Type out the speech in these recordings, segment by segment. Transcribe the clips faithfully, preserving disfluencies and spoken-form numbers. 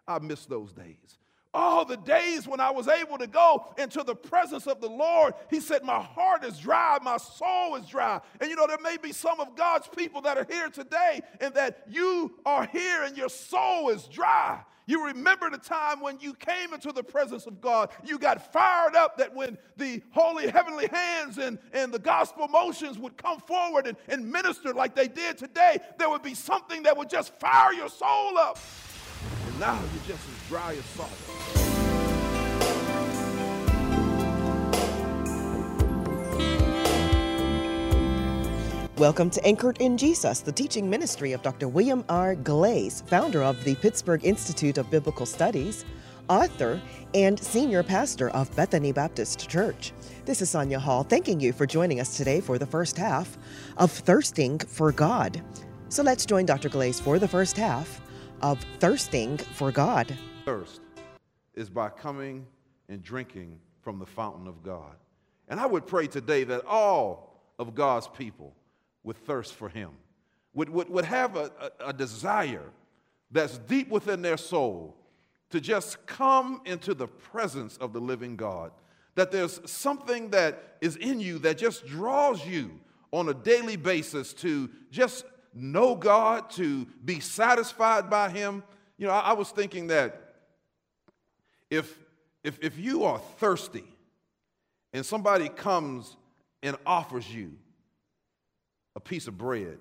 I miss those days. Oh, the days when I was able to go into the presence of the Lord. He said, my heart is dry, my soul is dry. And you know, there may be some of God's people that are here today and that you are here and your soul is dry. You remember the time when you came into the presence of God. You got fired up that when the holy heavenly hands and, and the gospel motions would come forward and, and minister like they did today, there would be something that would just fire your soul up. And now you're just as dry as salt. Welcome to Anchored in Jesus, the teaching ministry of Doctor William R. Glaze, founder of the Pittsburgh Institute of Biblical Studies, author, and senior pastor of Bethany Baptist Church. This is Sonia Hall, thanking you for joining us today for the first half of Thirsting for God. So let's join Doctor Glaze for the first half of Thirsting for God. Thirst is by coming and drinking from the fountain of God. And I would pray today that all of God's people would thirst for him, would, would, would have a, a, a desire that's deep within their soul to just come into the presence of the living God, that there's something that is in you that just draws you on a daily basis to just know God, to be satisfied by him. You know, I, I was thinking that if, if, if you are thirsty and somebody comes and offers you a piece of bread,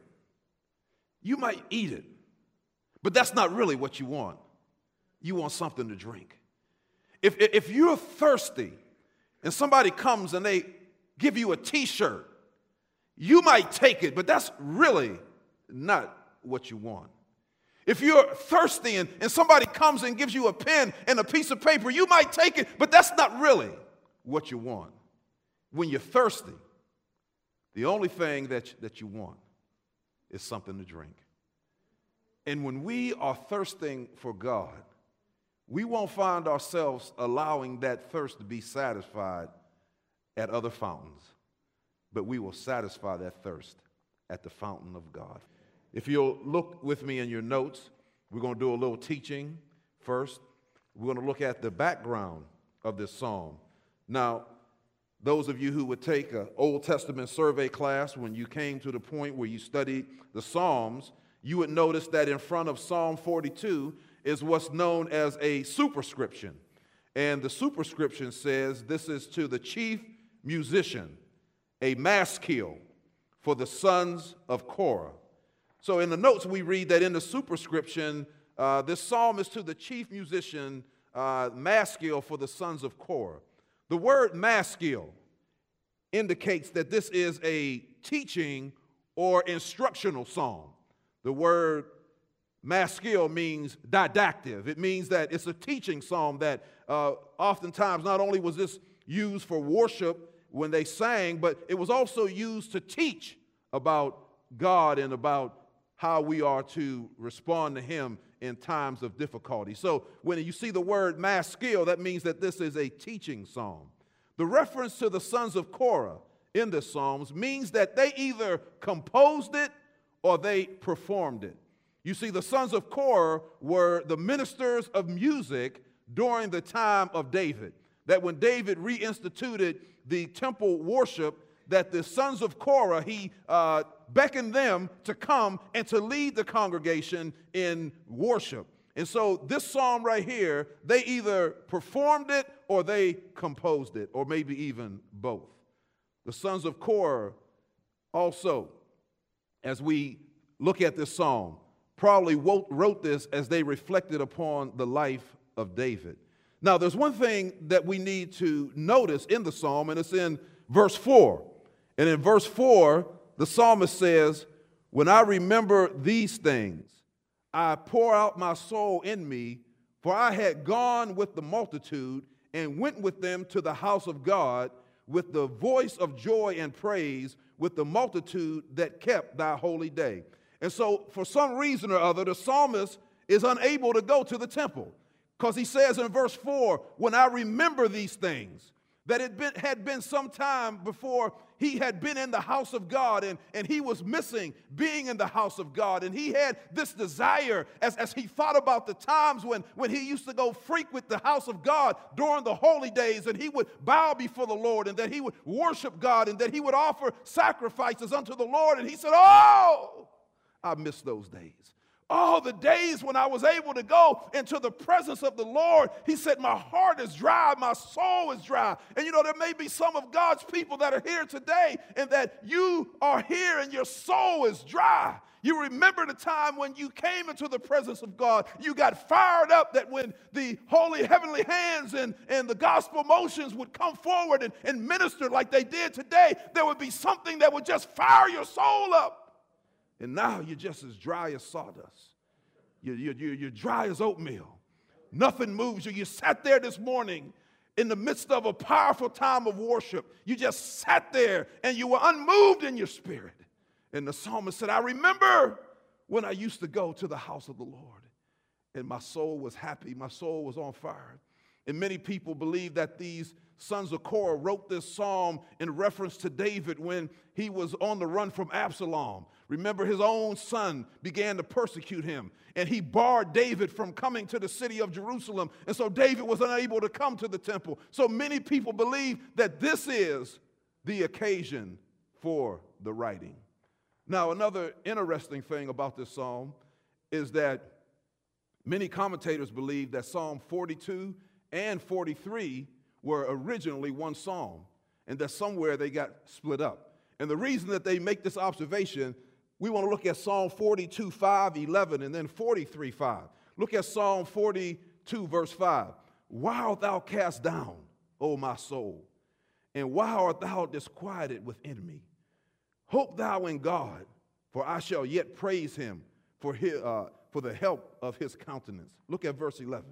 you might eat it, but that's not really what you want. You want something to drink. If, if you're thirsty and somebody comes and they give you a t-shirt, you might take it, but that's really not what you want. If you're thirsty and, and somebody comes and gives you a pen and a piece of paper, you might take it, but that's not really what you want. When you're thirsty, the only thing that, that you want is something to drink. And when we are thirsting for God, we won't find ourselves allowing that thirst to be satisfied at other fountains, but we will satisfy that thirst at the fountain of God. If you'll look with me in your notes, we're going to do a little teaching first. We're going to look at the background of this psalm. Now, those of you who would take an Old Testament survey class, when you came to the point where you studied the Psalms, you would notice that in front of Psalm forty-two is what's known as a superscription. And the superscription says, this is to the chief musician, a maskil for the sons of Korah. So in the notes we read that in the superscription, uh, this psalm is to the chief musician, uh, maskil for the sons of Korah. The word maskil indicates that this is a teaching or instructional psalm. The word maskil means didactic. It means that it's a teaching psalm that uh, oftentimes not only was this used for worship when they sang, but it was also used to teach about God and about how we are to respond to him in times of difficulty. So when you see the word maskil, that means that this is a teaching psalm. The reference to the sons of Korah in the Psalms means that they either composed it or they performed it. You see, the sons of Korah were the ministers of music during the time of David. That when David reinstituted the temple worship, that the sons of Korah, he uh, beckoned them to come and to lead the congregation in worship. And so this psalm right here, they either performed it or they composed it, or maybe even both. The sons of Korah also, as we look at this psalm, probably wrote this as they reflected upon the life of David. Now, there's one thing that we need to notice in the psalm, and it's in verse four. And in verse four, the psalmist says, "When I remember these things, I pour out my soul in me, for I had gone with the multitude and went with them to the house of God with the voice of joy and praise, with the multitude that kept thy holy day." And so for some reason or other, the psalmist is unable to go to the temple because he says in verse four, "When I remember these things." that it been, had been some time before he had been in the house of God, and, and he was missing being in the house of God. And he had this desire as, as he thought about the times when, when he used to go frequent the house of God during the holy days, and he would bow before the Lord, and that he would worship God, and that he would offer sacrifices unto the Lord. And he said, oh, I miss those days. Oh, the days when I was able to go into the presence of the Lord. He said, my heart is dry, my soul is dry. And you know, there may be some of God's people that are here today, and that you are here and your soul is dry. You remember the time when you came into the presence of God, you got fired up, that when the holy heavenly hands and, and the gospel motions would come forward and, and minister like they did today, there would be something that would just fire your soul up. And now you're just as dry as sawdust. You're, you're, you're dry as oatmeal. Nothing moves you. You sat there this morning in the midst of a powerful time of worship. You just sat there and you were unmoved in your spirit. And the psalmist said, I remember when I used to go to the house of the Lord, and my soul was happy. My soul was on fire. And many people believe that these sons of Korah wrote this psalm in reference to David when he was on the run from Absalom. Remember, his own son began to persecute him, and he barred David from coming to the city of Jerusalem. And so David was unable to come to the temple. So many people believe that this is the occasion for the writing. Now, another interesting thing about this psalm is that many commentators believe that Psalm forty-two and forty-three were originally one psalm, and that somewhere they got split up. And the reason that they make this observation, we want to look at Psalm forty-two, five, eleven, and then forty-three, five. Look at Psalm forty-two, verse five. Why art thou cast down, O my soul? And why art thou disquieted within me? Hope thou in God, for I shall yet praise him for, his, uh, for the help of his countenance. Look at verse eleven.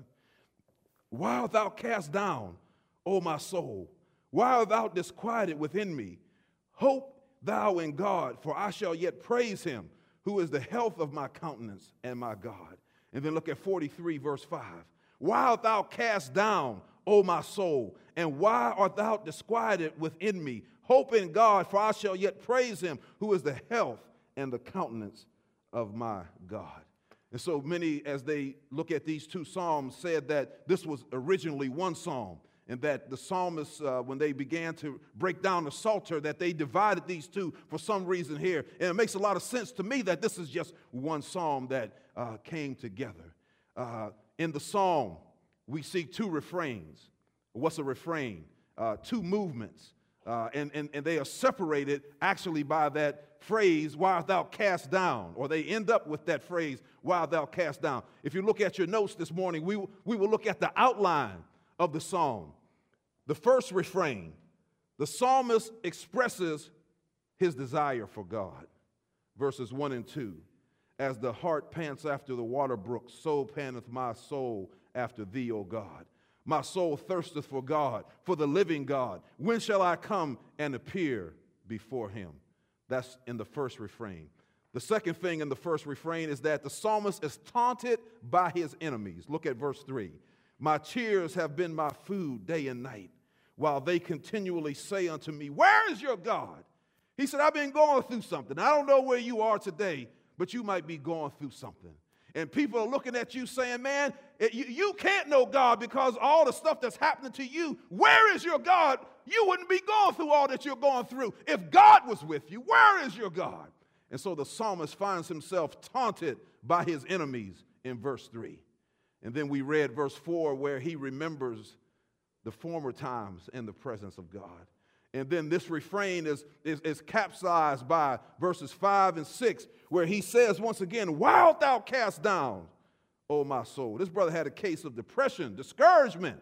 Why art thou cast down, O my soul? Why art thou disquieted within me? Hope thou in God, for I shall yet praise him, who is the health of my countenance and my God. And then look at forty-three, verse five. Why art thou cast down, O my soul? And why art thou disquieted within me? Hope in God, for I shall yet praise him, who is the health and the countenance of my God. And so many, as they look at these two psalms, said that this was originally one psalm, and that the psalmists, uh, when they began to break down the Psalter, that they divided these two for some reason here. And it makes a lot of sense to me that this is just one psalm that uh, came together. Uh, in the psalm, we see two refrains. What's a refrain? Uh, two movements. Uh, and, and, and they are separated actually by that phrase, why art thou cast down? Or they end up with that phrase, why art thou cast down? If you look at your notes this morning, we, we will look at the outline of the psalm. The first refrain, the psalmist expresses his desire for God. Verses one and two. As the hart pants after the water brook, so panteth my soul after thee, O God. My soul thirsteth for God, for the living God. When shall I come and appear before him? That's in the first refrain. The second thing in the first refrain is that the psalmist is taunted by his enemies. Look at verse three. My tears have been my food day and night, while they continually say unto me, where is your God? He said, I've been going through something. I don't know where you are today, but you might be going through something. And people are looking at you saying, man, it, you, you can't know God because all the stuff that's happening to you. Where is your God? You wouldn't be going through all that you're going through. If God was with you, where is your God? And so the psalmist finds himself taunted by his enemies in verse three. And then we read verse four where he remembers the former times in the presence of God. And then this refrain is, is, is capsized by verses five and six, where he says once again, why art thou cast down, O my soul? This brother had a case of depression, discouragement.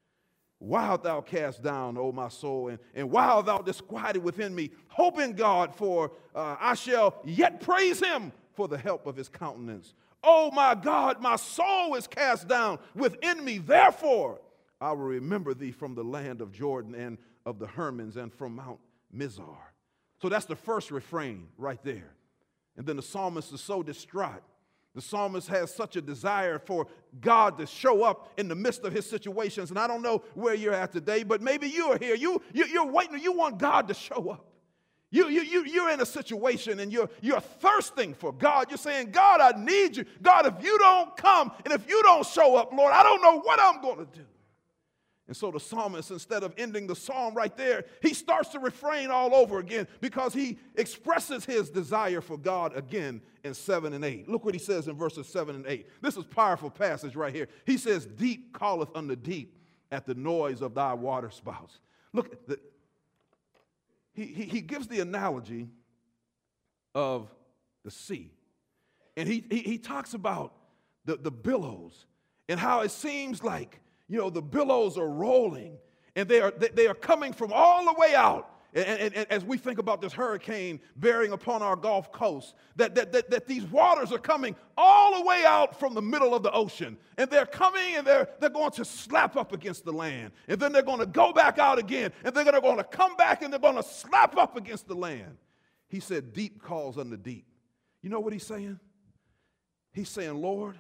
Why art thou cast down, O my soul? And, and why art thou disquieted within me? Hope in God, for uh, I shall yet praise him for the help of his countenance. Oh my God, my soul is cast down within me. Therefore, I will remember thee from the land of Jordan and of the Hermons and from Mount Mizar. So that's the first refrain right there. And then the psalmist is so distraught The psalmist has such a desire for God to show up in the midst of his situations. And I don't know where you're at today, but maybe you are here. You, you, you're waiting, you want God to show up. You, you, you, you're in a situation and you're, you're thirsting for God. You're saying, God, I need you. God, if you don't come and if you don't show up, Lord, I don't know what I'm going to do. And so the psalmist, instead of ending the psalm right there, he starts to refrain all over again because he expresses his desire for God again in seven and eight. Look what he says in verses seven and eight. This is a powerful passage right here. He says, deep calleth unto deep at the noise of thy waterspouts. Look, the, he, he, he gives the analogy of the sea. And he, he, he talks about the, the billows and how it seems like, you know, the billows are rolling and they are, they are coming from all the way out. And, and, and as we think about this hurricane bearing upon our Gulf Coast, that, that, that, that these waters are coming all the way out from the middle of the ocean. And they're coming and they're, they're going to slap up against the land. And then they're going to go back out again. And they're going to come back and they're going to slap up against the land. He said, deep calls unto deep. You know what he's saying? He's saying, Lord,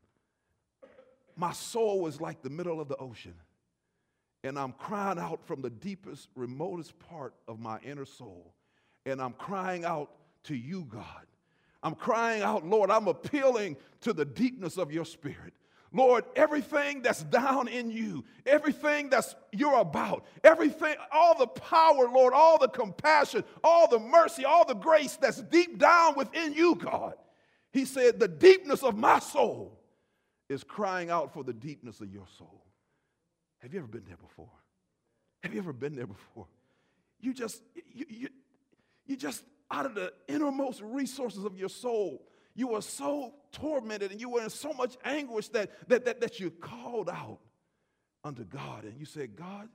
my soul is like the middle of the ocean, and I'm crying out from the deepest, remotest part of my inner soul, and I'm crying out to you, God. I'm crying out, Lord, I'm appealing to the deepness of your spirit. Lord, everything that's down in you, everything that's you're about, everything, all the power, Lord, all the compassion, all the mercy, all the grace that's deep down within you, God. He said, the deepness of my soul is crying out for the deepness of your soul. Have you ever been there before? Have you ever been there before? You just, you, you, you just out of the innermost resources of your soul, you were so tormented and you were in so much anguish that, that, that, that you called out unto God and you said, God,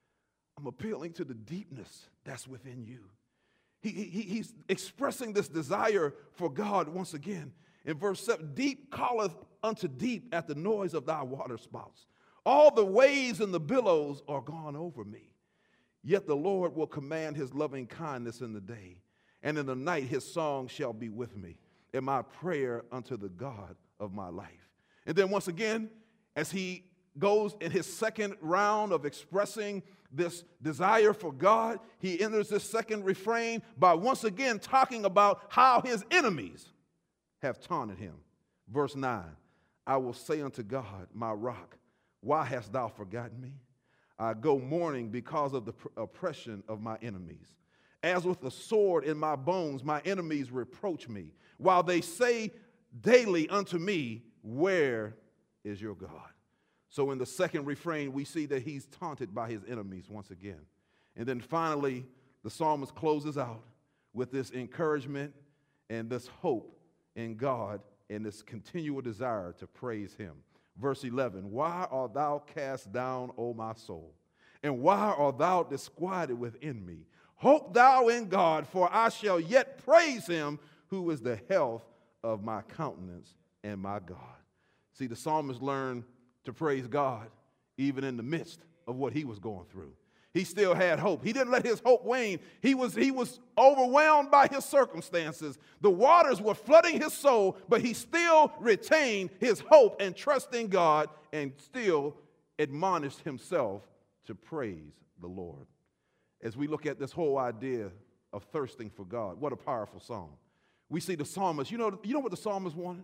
I'm appealing to the deepness that's within you. He, he, he's expressing this desire for God once again. In verse seven, deep calleth unto deep at the noise of thy waterspouts. All the waves and the billows are gone over me. Yet the Lord will command his loving kindness in the day, and in the night his song shall be with me, and my prayer unto the God of my life. And then once again, as he goes in his second round of expressing this desire for God, he enters this second refrain by once again talking about how his enemies have taunted him. Verse nine, I will say unto God, my rock, why hast thou forgotten me? I go mourning because of the oppression of my enemies. As with a sword in my bones, my enemies reproach me, while they say daily unto me, where is your God? So in the second refrain, we see that he's taunted by his enemies once again. And then finally, the psalmist closes out with this encouragement and this hope in God and this continual desire to praise him. Verse eleven, why art thou cast down, O my soul? And why art thou disquieted within me? Hope thou in God, for I shall yet praise him, who is the health of my countenance and my God. See, the psalmist learned to praise God even in the midst of what he was going through. He still had hope. He didn't let his hope wane. He was, he was overwhelmed by his circumstances. The waters were flooding his soul, but he still retained his hope and trust in God and still admonished himself to praise the Lord. As we look at this whole idea of thirsting for God, what a powerful song. We see the psalmist, you know, you know what the psalmist wanted?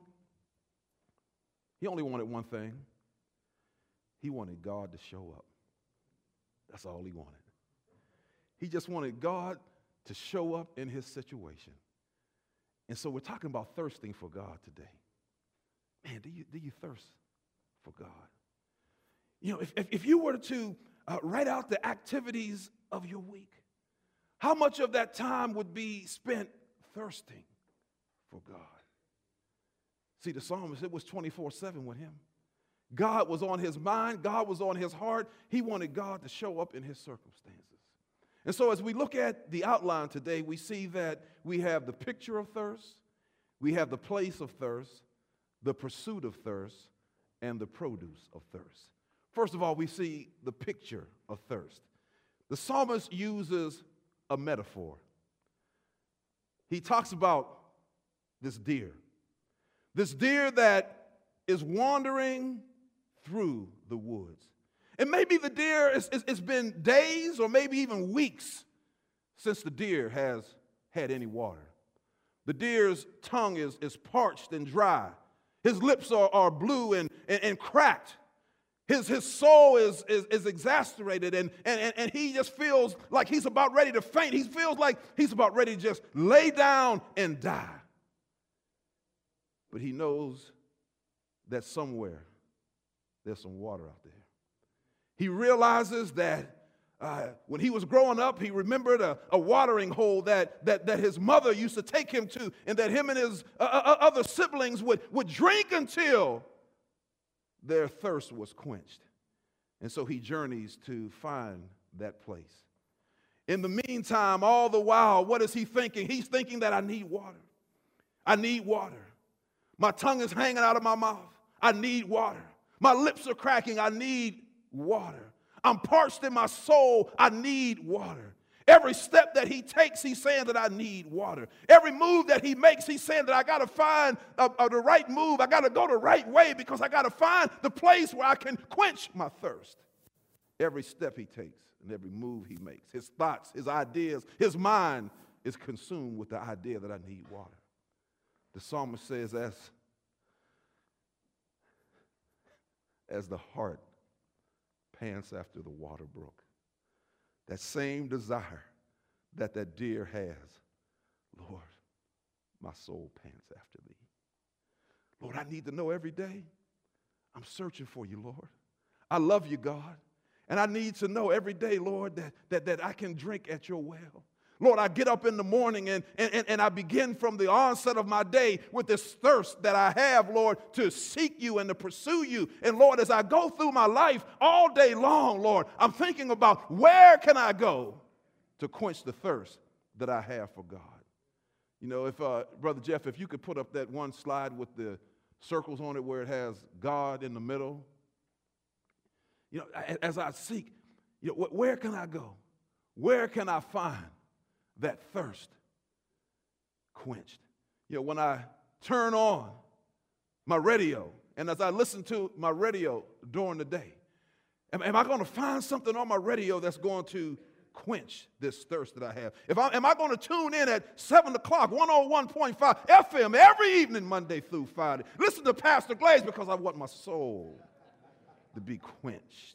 He only wanted one thing. He wanted God to show up. That's all he wanted. He just wanted God to show up in his situation. And so we're talking about thirsting for God today. Man, do you, do you thirst for God? You know, if, if, if you were to uh, write out the activities of your week, how much of that time would be spent thirsting for God? See, the psalmist, it was twenty-four seven with him. God was on his mind. God was on his heart. He wanted God to show up in his circumstances. And so as we look at the outline today, we see that we have the picture of thirst, we have the place of thirst, the pursuit of thirst, and the produce of thirst. First of all, we see the picture of thirst. The psalmist uses a metaphor. He talks about this deer. This deer that is wandering through the woods. And maybe the deer, is, is, it's been days or maybe even weeks since the deer has had any water. The deer's tongue is, is parched and dry. His lips are, are blue and, and, and cracked. His, his soul is, is, is exasperated, and, and, and he just feels like he's about ready to faint. He feels like he's about ready to just lay down and die. But he knows that somewhere there's some water out there. He realizes that uh, when he was growing up, he remembered a, a watering hole that, that, that his mother used to take him to, and that him and his uh, uh, other siblings would, would drink until their thirst was quenched. And so he journeys to find that place. In the meantime, all the while, what is he thinking? He's thinking that I need water. I need water. My tongue is hanging out of my mouth. I need water. My lips are cracking. I need water. I'm parched in my soul. I need water. Every step that he takes, he's saying that I need water. Every move that he makes, he's saying that I got to find uh, uh, the right move. I got to go the right way because I got to find the place where I can quench my thirst. Every step he takes and every move he makes, his thoughts, his ideas, his mind is consumed with the idea that I need water. The psalmist says, as, as the heart pants after the water brook, that same desire that that deer has, Lord, my soul pants after thee. Lord, I need to know every day. I'm searching for you, Lord. I love you, God. And I need to know every day, Lord, that, that, that I can drink at your well. Lord, I get up in the morning and, and, and I begin from the onset of my day with this thirst that I have, Lord, to seek you and to pursue you. And Lord, as I go through my life all day long, Lord, I'm thinking about where can I go to quench the thirst that I have for God. You know, if, uh, Brother Jeff, if you could put up that one slide with the circles on it where it has God in the middle. You know, as I seek, you know, where can I go? Where can I find that thirst quenched? You know, when I turn on my radio, and as I listen to my radio during the day, am, am I going to find something on my radio that's going to quench this thirst that I have? If I, am I going to tune in at seven o'clock, one oh one point five F M every evening, Monday through Friday? Listen to Pastor Glaze because I want my soul to be quenched.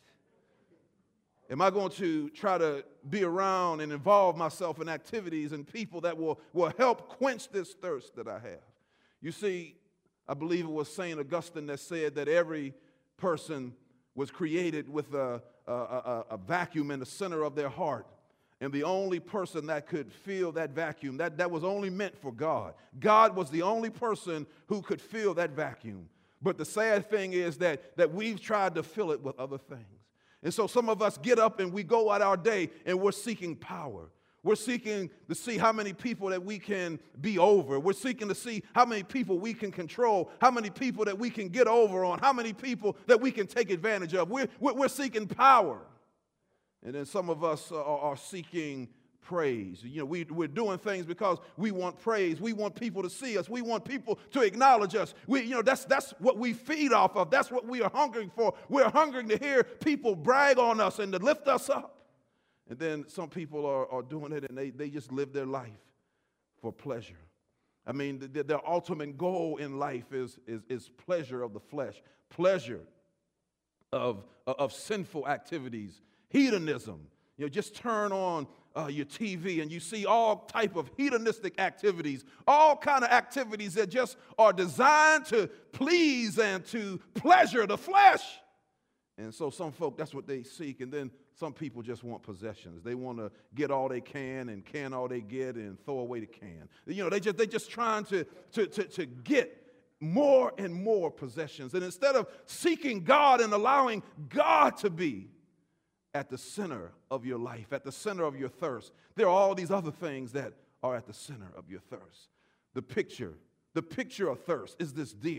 Am I going to try to be around and involve myself in activities and people that will, will help quench this thirst that I have? You see, I believe it was Saint Augustine that said that every person was created with a, a, a, a vacuum in the center of their heart. And the only person that could fill that vacuum, that, that was only meant for God. God was the only person who could fill that vacuum. But the sad thing is that, that we've tried to fill it with other things. And so some of us get up and we go out our day and we're seeking power. We're seeking to see how many people that we can be over. We're seeking to see how many people we can control, how many people that we can get over on, how many people that we can take advantage of. We're, we're seeking power. And then some of us are, are seeking praise. You know, we, we're doing things because we want praise. We want people to see us. We want people to acknowledge us. We, you know, that's, that's what we feed off of. That's what we are hungering for. We're hungering to hear people brag on us and to lift us up. And then some people are, are doing it and they, they just live their life for pleasure. I mean, the, their ultimate goal in life is, is, is pleasure of the flesh, pleasure of, of sinful activities, hedonism. You know, just turn on uh, your T V and you see all type of hedonistic activities, all kind of activities that just are designed to please and to pleasure the flesh. And so some folk, that's what they seek. And then some people just want possessions. They want to get all they can and can all they get and throw away the can. You know, they just they just trying to, to, to, to get more and more possessions. And instead of seeking God and allowing God to be at the center of your life, at the center of your thirst, there are all these other things that are at the center of your thirst. The picture, the picture of thirst is this deer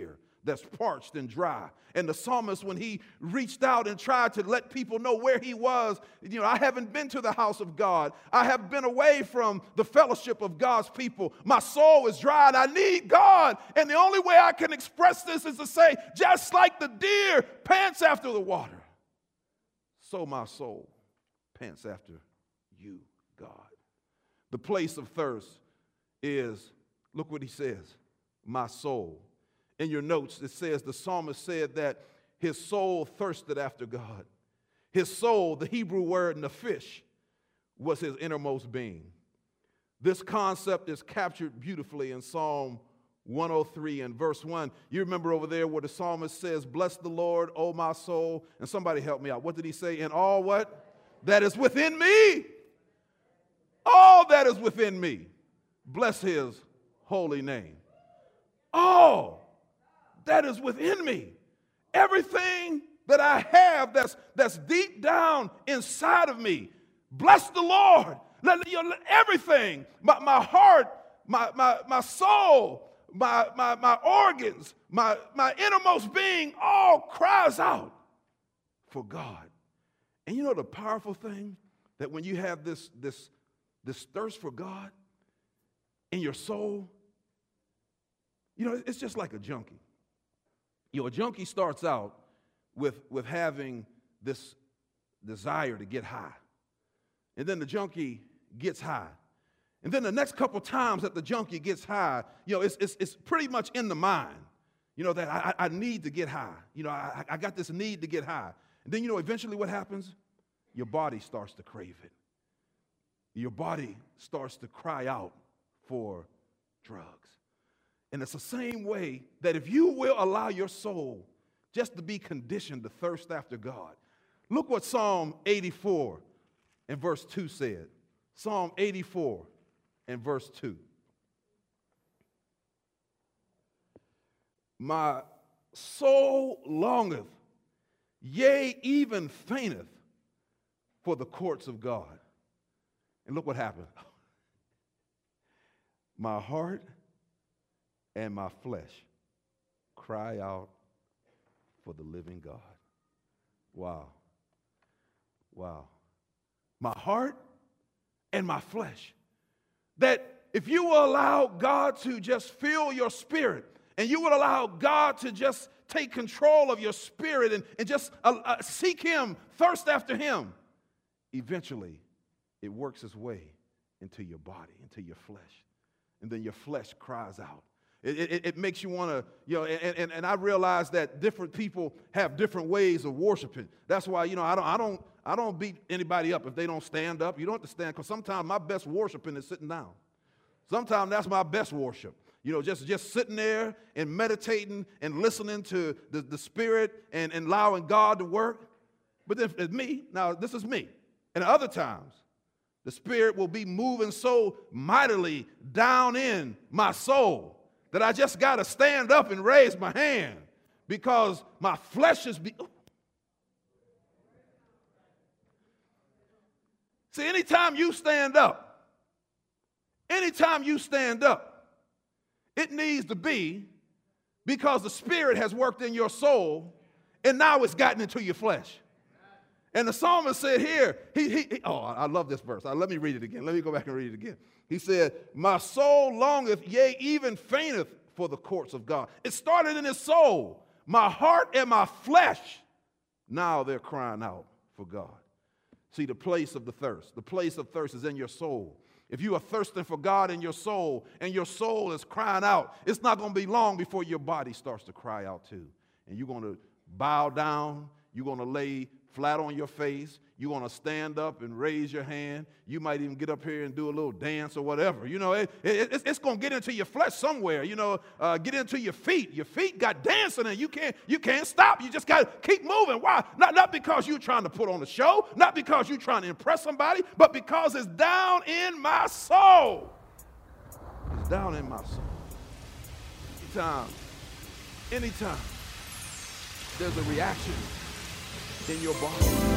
that's parched and dry. And the psalmist, when he reached out and tried to let people know where he was, you know, I haven't been to the house of God. I have been away from the fellowship of God's people. My soul is dry and I need God. And the only way I can express this is to say, just like the deer pants after the water, so my soul pants after you, God. The place of thirst is, look what he says, my soul. In your notes, it says the psalmist said that his soul thirsted after God. His soul, the Hebrew word nephesh, was his innermost being. This concept is captured beautifully in Psalm one oh three and verse one. You remember over there where the psalmist says, bless the Lord, O my soul. And somebody help me out. What did he say? In all what? That is within me. All that is within me. Bless his holy name. All that is within me. Everything that I have that's, that's deep down inside of me. Bless the Lord. Let, you know, everything, my, my heart, my, my, my soul, my, my, my organs, my, my innermost being, all cries out for God. And you know the powerful thing? That when you have this, this, this thirst for God in your soul, you know, it's just like a junkie. You know, a junkie starts out with, with having this desire to get high. And then the junkie gets high. And then the next couple times that the junkie gets high, you know, it's, it's, it's pretty much in the mind, you know, that I, I need to get high. You know, I, I got this need to get high. And then, you know, eventually what happens? Your body starts to crave it. Your body starts to cry out for drugs. And it's the same way that if you will allow your soul just to be conditioned to thirst after God. Look what Psalm eighty-four and verse two said. Psalm eighty-four and verse two. My soul longeth, yea, even fainteth for the courts of God. And look what happened. My heart and my flesh cry out for the living God. Wow. Wow. My heart and my flesh. That if you will allow God to just fill your spirit, and you will allow God to just take control of your spirit and, and just uh, uh, seek him, thirst after him, eventually it works its way into your body, into your flesh. And then your flesh cries out. It, it, it makes you want to, you know, and, and, and I realize that different people have different ways of worshiping. That's why, you know, I don't, I don't, I don't beat anybody up if they don't stand up. You don't have to stand, because sometimes my best worshiping is sitting down. Sometimes that's my best worship. You know, just, just sitting there and meditating and listening to the, the Spirit and, and allowing God to work. But if it's me, now this is me. And other times, the Spirit will be moving so mightily down in my soul that I just got to stand up and raise my hand because my flesh is be. See, anytime you stand up, anytime you stand up, it needs to be because the Spirit has worked in your soul and now it's gotten into your flesh. And the psalmist said here, he, he, he oh, I love this verse. Uh, let me read it again. Let me go back and read it again. He said, my soul longeth, yea, even fainteth for the courts of God. It started in his soul. My heart and my flesh, now they're crying out for God. See, the place of the thirst, the place of thirst is in your soul. If you are thirsting for God in your soul and your soul is crying out, it's not going to be long before your body starts to cry out too. And you're going to bow down. You're going to lay flat on your face. You're going to stand up and raise your hand. You might even get up here and do a little dance or whatever. You know, it, it, it's going to get into your flesh somewhere. You know, uh, get into your feet. Your feet got dancing and you can't, you can't stop. You just got to keep moving. Why? Not, not because you're trying to put on a show, not because you're trying to impress somebody, but because it's down in my soul. It's down in my soul. Anytime, anytime there's a reaction in your body.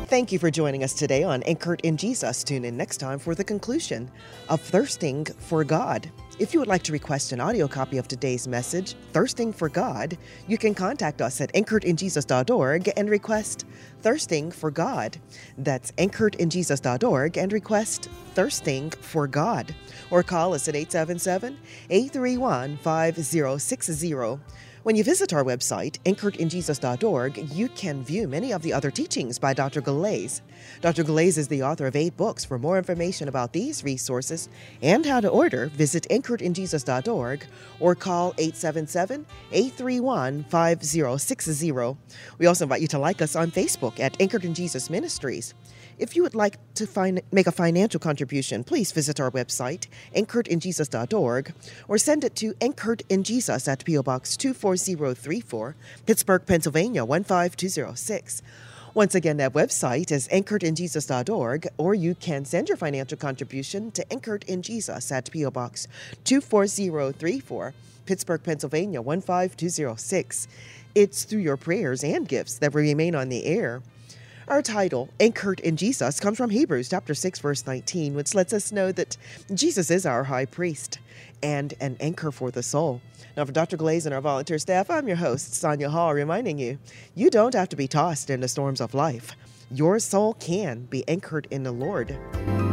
Thank you for joining us today on Anchored in Jesus. Tune in next time for the conclusion of Thirsting for God. If you would like to request an audio copy of today's message, Thirsting for God, you can contact us at anchored in jesus dot org and request Thirsting for God. That's anchored in jesus dot org and request Thirsting for God. Or call us at eight seven seven, eight three one, five zero six zero. When you visit our website, anchored in jesus dot org, you can view many of the other teachings by Doctor Galais. Doctor Galais is the author of eight books. For more information about these resources and how to order, visit anchored in jesus dot org or call eight seven seven, eight three one, five zero six zero. We also invite you to like us on Facebook at Anchored in Jesus Ministries. If you would like to find, make a financial contribution, please visit our website, anchored in jesus dot org, or send it to Anchored in Jesus at P O Box two four zero three four, Pittsburgh, Pennsylvania one five two zero six. Once again, that website is anchored in jesus dot org, or you can send your financial contribution to Anchored in Jesus at P O Box two four zero three four, Pittsburgh, Pennsylvania one five two zero six. It's through your prayers and gifts that we remain on the air. Our title, Anchored in Jesus, comes from Hebrews chapter six, verse nineteen, which lets us know that Jesus is our high priest and an anchor for the soul. Now, for Doctor Galais and our volunteer staff, I'm your host, Sonia Hall, reminding you, you don't have to be tossed in the storms of life. Your soul can be anchored in the Lord.